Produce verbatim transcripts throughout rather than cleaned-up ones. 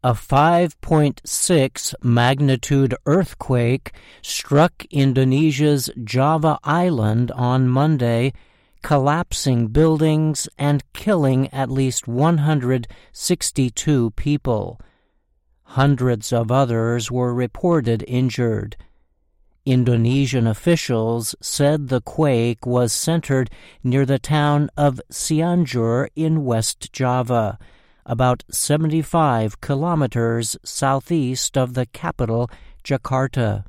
A five point six magnitude earthquake struck Indonesia's Java Island on Monday, collapsing buildings and killing at least one hundred sixty-two people. Hundreds of others were reported injured. Indonesian officials said the quake was centered near the town of Cianjur in West Java, about seventy-five kilometers southeast of the capital, Jakarta.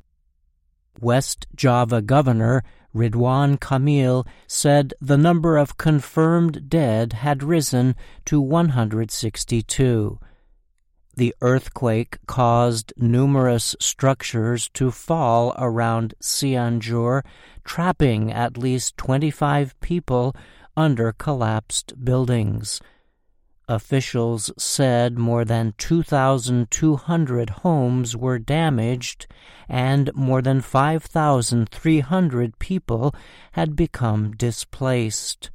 West Java Governor Ridwan Kamil said the number of confirmed dead had risen to one hundred sixty-two. The earthquake caused numerous structures to fall around Cianjur, trapping at least twenty-five people under collapsed buildings. Officials said more than two thousand two hundred homes were damaged and more than five thousand three hundred people had become displaced.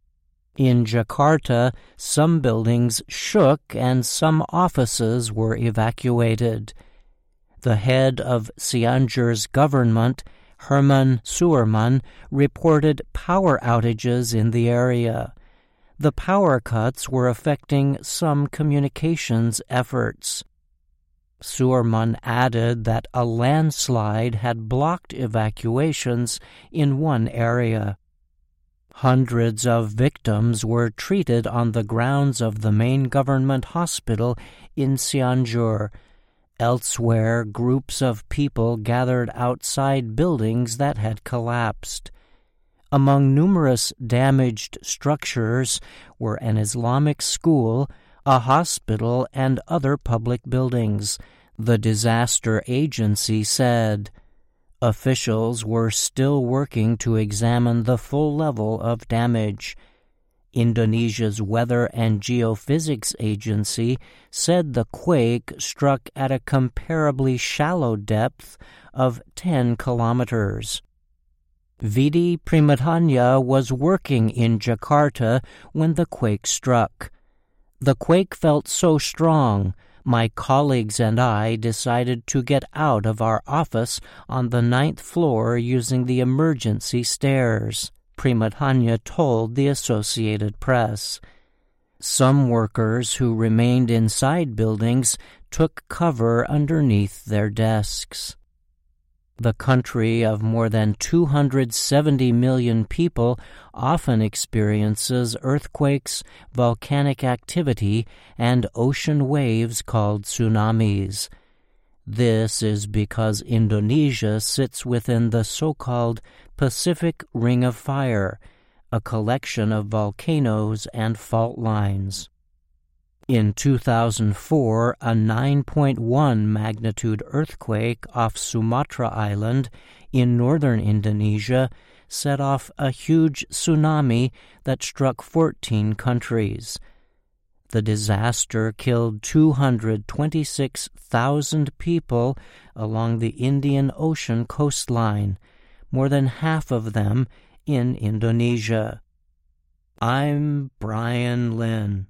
In Jakarta, some buildings shook and some offices were evacuated. The head of Cianjur's government, Herman Suherman, reported power outages in the area. The power cuts were affecting some communications efforts. Suherman added that a landslide had blocked evacuations in one area. Hundreds of victims were treated on the grounds of the main government hospital in Cianjur. Elsewhere, groups of people gathered outside buildings that had collapsed. Among numerous damaged structures were an Islamic school, a hospital, and other public buildings, the disaster agency said. Officials were still working to examine the full level of damage. Indonesia's Weather and Geophysics Agency said the quake struck at a comparably shallow depth of ten kilometers. Vidi Primadhanya was working in Jakarta when the quake struck. The quake felt so strong, my colleagues and I decided to get out of our office on the ninth floor using the emergency stairs, Primadhanya told the Associated Press. Some workers who remained inside buildings took cover underneath their desks. The country of more than two hundred seventy million people often experiences earthquakes, volcanic activity, and ocean waves called tsunamis. This is because Indonesia sits within the so-called Pacific Ring of Fire, a collection of volcanoes and fault lines. In two thousand four, a nine point one magnitude earthquake off Sumatra Island in northern Indonesia set off a huge tsunami that struck fourteen countries. The disaster killed two hundred twenty-six thousand people along the Indian Ocean coastline, more than half of them in Indonesia. I'm Brian Lynn.